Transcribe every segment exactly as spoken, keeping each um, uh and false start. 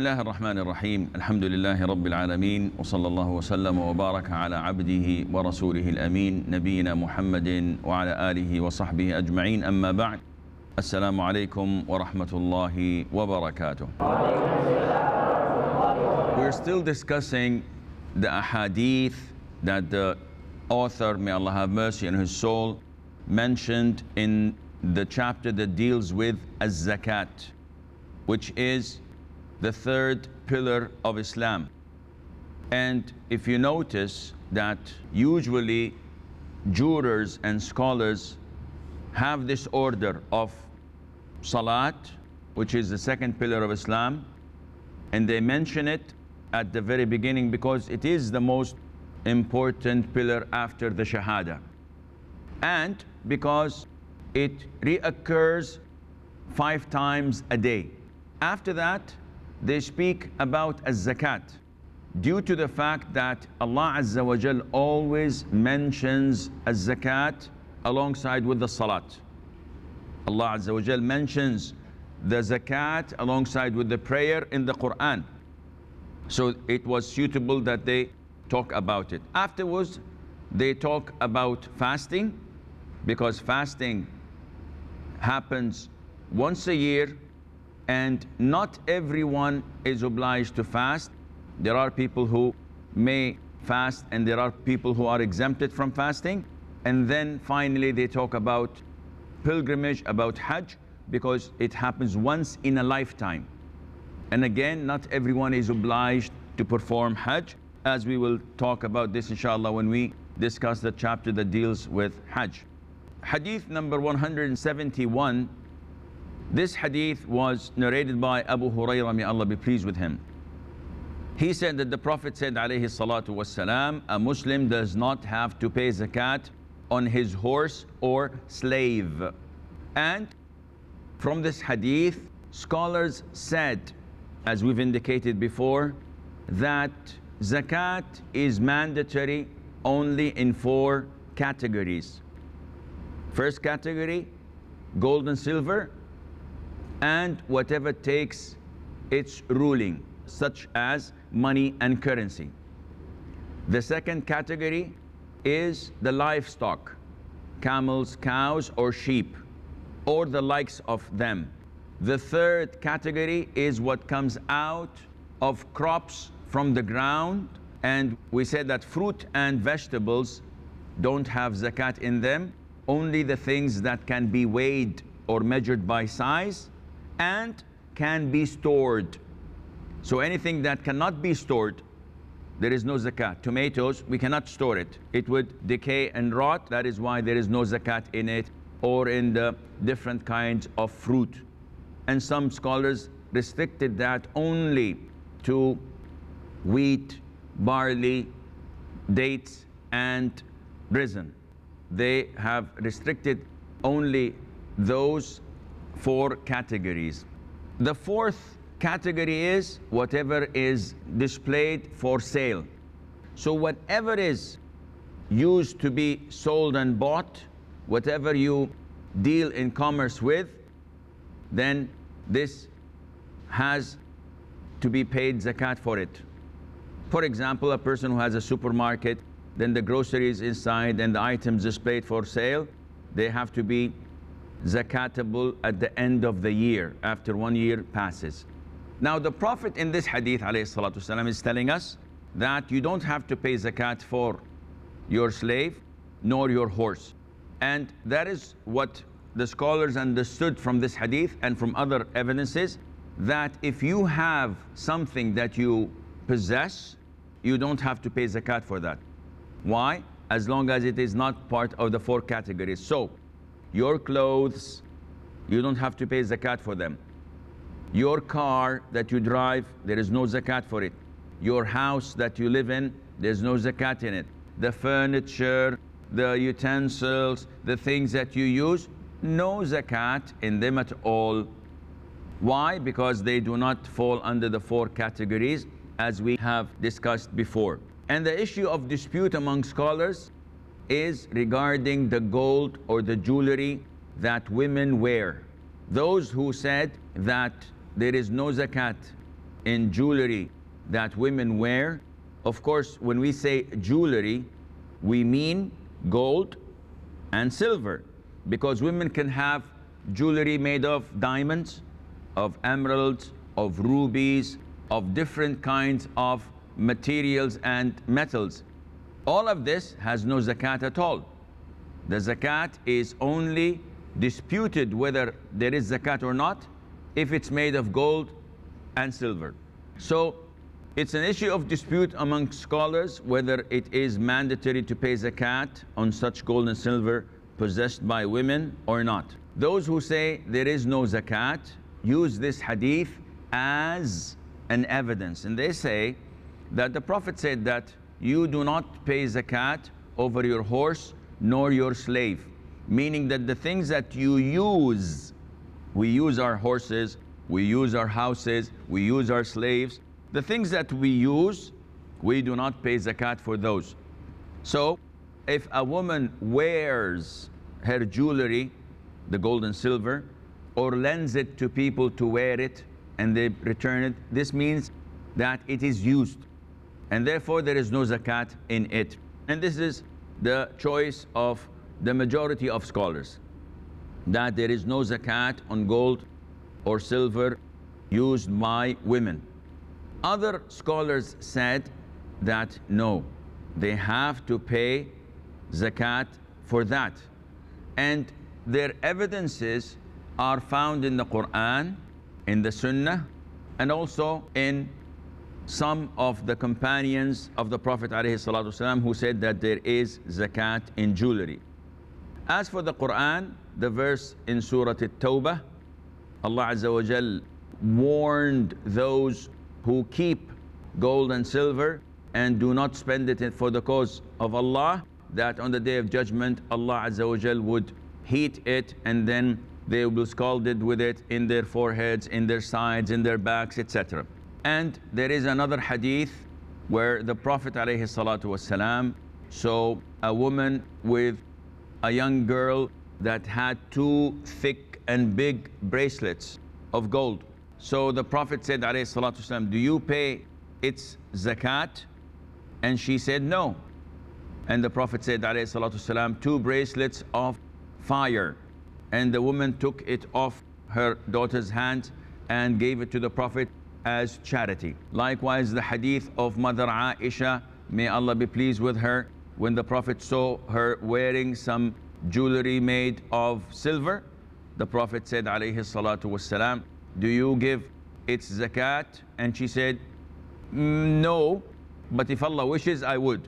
الله الرحمن الرحيم الحمد لله رب العالمين وصلى الله وسلم وبارك على عبده ورسوله الأمين نبينا محمد وعلى آله وصحبه أجمعين أما بعد السلام عليكم ورحمة الله وبركاته. We're still discussing the ahadith that the author, may Allah have mercy on his soul, mentioned in the chapter that deals with az-zakat, which is the third pillar of Islam. And if you notice that usually jurors and scholars have this order of salat, which is the second pillar of Islam, and they mention it at the very beginning because it is the most important pillar after the shahada, and because it reoccurs five times a day. After that, they speak about az-zakat, due to the fact that Allah Azza wa Jal always mentions az-zakat alongside with the salat. Allah Azza wa Jal mentions the zakat alongside with the prayer in the Quran. So it was suitable that they talk about it. Afterwards, they talk about fasting, because fasting happens once a year, and not everyone is obliged to fast. There are people who may fast, and there are people who are exempted from fasting. And then finally they talk about pilgrimage, about Hajj, because it happens once in a lifetime. And again, not everyone is obliged to perform Hajj, as we will talk about this inshallah when we discuss the chapter that deals with Hajj. Hadith number one hundred seventy-one. This hadith was narrated by Abu Hurairah, may Allah be pleased with him. He said that the Prophet said, alayhi salatu wassalam, a Muslim does not have to pay zakat on his horse or slave. And from this hadith, scholars said, as we've indicated before, that zakat is mandatory only in four categories. First category, gold and silver, and whatever takes its ruling, such as money and currency. The second category is the livestock, camels, cows, or sheep, or the likes of them. The third category is what comes out of crops from the ground, and we said that fruit and vegetables don't have zakat in them, only the things that can be weighed or measured by size and can be stored. So anything that cannot be stored, there is no zakat. Tomatoes, we cannot store it. It would decay and rot. That is why there is no zakat in it, or in the different kinds of fruit. And some scholars restricted that only to wheat, barley, dates, and raisin. They have restricted only those four categories. The fourth category is whatever is displayed for sale. So whatever is used to be sold and bought, whatever you deal in commerce with, then this has to be paid zakat for it. For example, a person who has a supermarket, then the groceries inside and the items displayed for sale, they have to be zakatable at the end of the year, after one year passes. Now the Prophet in this hadith alayhi salatu wasalam is telling us that you don't have to pay zakat for your slave nor your horse. And that is what the scholars understood from this hadith and from other evidences, that if you have something that you possess, you don't have to pay zakat for that. Why? As long as it is not part of the four categories. So your clothes, you don't have to pay zakat for them. Your car that you drive, there is no zakat for it. Your house that you live in, there's no zakat in it. The furniture, the utensils, the things that you use, no zakat in them at all. Why? Because they do not fall under the four categories, as we have discussed before. And the issue of dispute among scholars is regarding the gold or the jewelry that women wear. Those who said that there is no zakat in jewelry that women wear. Of course, when we say jewelry, we mean gold and silver, because women can have jewelry made of diamonds, of emeralds, of rubies, of different kinds of materials and metals. All of this has no zakat at all. The zakat is only disputed whether there is zakat or not if it's made of gold and silver. So it's an issue of dispute among scholars whether it is mandatory to pay zakat on such gold and silver possessed by women or not. Those who say there is no zakat use this hadith as an evidence, and they say that the Prophet said that you do not pay zakat over your horse nor your slave, meaning that the things that you use, we use our horses, we use our houses, we use our slaves, the things that we use, we do not pay zakat for those. So if a woman wears her jewelry, the gold and silver, or lends it to people to wear it and they return it, this means that it is used, and therefore there is no zakat in it. And this is the choice of the majority of scholars, that there is no zakat on gold or silver used by women. Other scholars said that no, they have to pay zakat for that. And their evidences are found in the Quran, in the Sunnah, and also in some of the companions of the Prophet ﷺ who said that there is zakat in jewelry. As for the Quran, the verse in Surah At-Tawbah, Allah Azza wa Jal warned those who keep gold and silver and do not spend it for the cause of Allah, that on the Day of Judgment Allah Azza wa Jal would heat it, and then they will be scalded with it in their foreheads, in their sides, in their backs, et cetera. And there is another hadith where the Prophet ﷺ saw a woman with a young girl that had two thick and big bracelets of gold. So the Prophet said ﷺ, do you pay its zakat? And she said no. And the Prophet said ﷺ, two bracelets of fire. And the woman took it off her daughter's hand and gave it to the Prophet as charity. Likewise, the hadith of Mother Aisha, may Allah be pleased with her, when the Prophet saw her wearing some jewelry made of silver, the Prophet said alayhi salatu wassalam, do you give its zakat? And she said, no, but if Allah wishes, I would.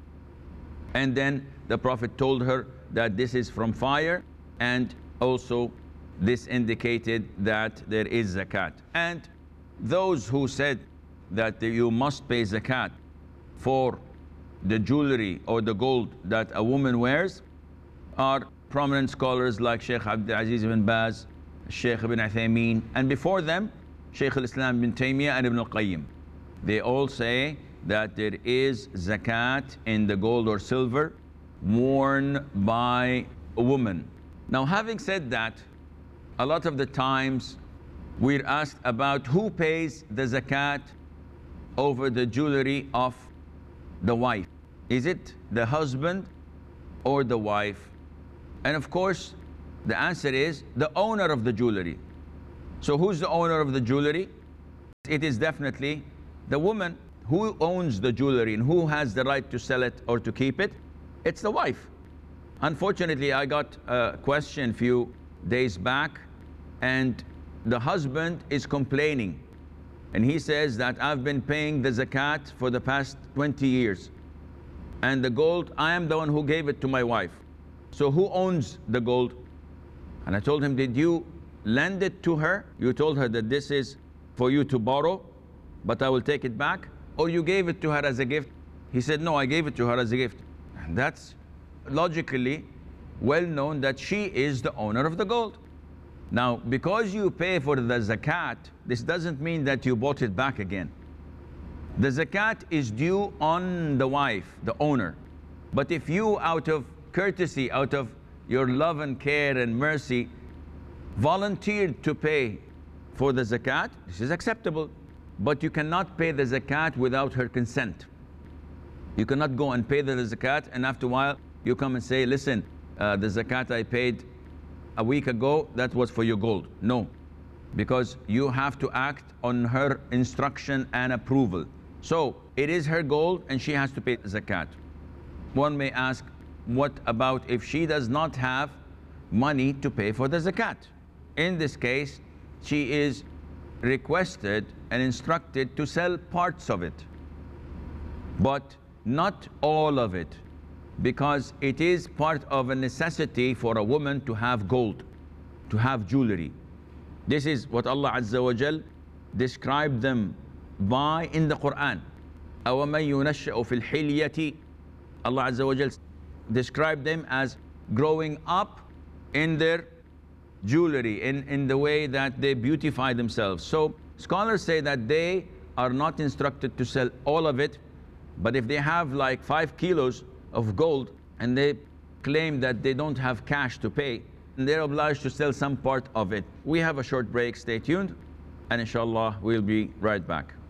And then the Prophet told her that this is from fire, and also this indicated that there is zakat. And those who said that you must pay zakat for the jewelry or the gold that a woman wears are prominent scholars like Shaykh Abdul Aziz ibn Baz, Shaykh ibn Uthaymeen, and before them Shaykh al-Islam ibn Taymiyyah and Ibn al-Qayyim. They all say that there is zakat in the gold or silver worn by a woman. Now, having said that, a lot of the times we're asked about who pays the zakat over the jewelry of the wife. Is it the husband or the wife? And of course, the answer is the owner of the jewelry. So who's the owner of the jewelry? It is definitely the woman. Who owns the jewelry and who has the right to sell it or to keep it? It's the wife. Unfortunately, I got a question a few days back, and the husband is complaining, and he says that I've been paying the zakat for the past twenty years, and the gold, I am the one who gave it to my wife. So who owns the gold? And I told him, did you lend it to her? You told her that this is for you to borrow, but I will take it back? Or you gave it to her as a gift? He said, no, I gave it to her as a gift. And that's logically well known that she is the owner of the gold. Now, because you pay for the zakat, this doesn't mean that you bought it back again. The zakat is due on the wife, the owner. But if you, out of courtesy, out of your love and care and mercy, volunteered to pay for the zakat, this is acceptable. but you cannot pay the zakat without her consent. You cannot go and pay the zakat and after a while you come and say, listen, uh, the zakat I paid a week ago, that was for your gold. No, because you have to act on her instruction and approval. So it is her gold and she has to pay zakat. One may ask, what about if she does not have money to pay for the zakat? In this case, she is requested and instructed to sell parts of it, but not all of it, because it is part of a necessity for a woman to have gold, to have jewelry. This is what Allah Azza wa Jal described them by in the Quran. أَوَمَنْ يُنَشَّأُ فِي الْحِلْيَةِ, Allah Azza wa Jal described them as growing up in their jewelry, in, in the way that they beautify themselves. So scholars say that they are not instructed to sell all of it, but if they have like five kilos of gold and they claim that they don't have cash to pay, they're obliged to sell some part of it. We have a short break, stay tuned, and inshallah we'll be right back.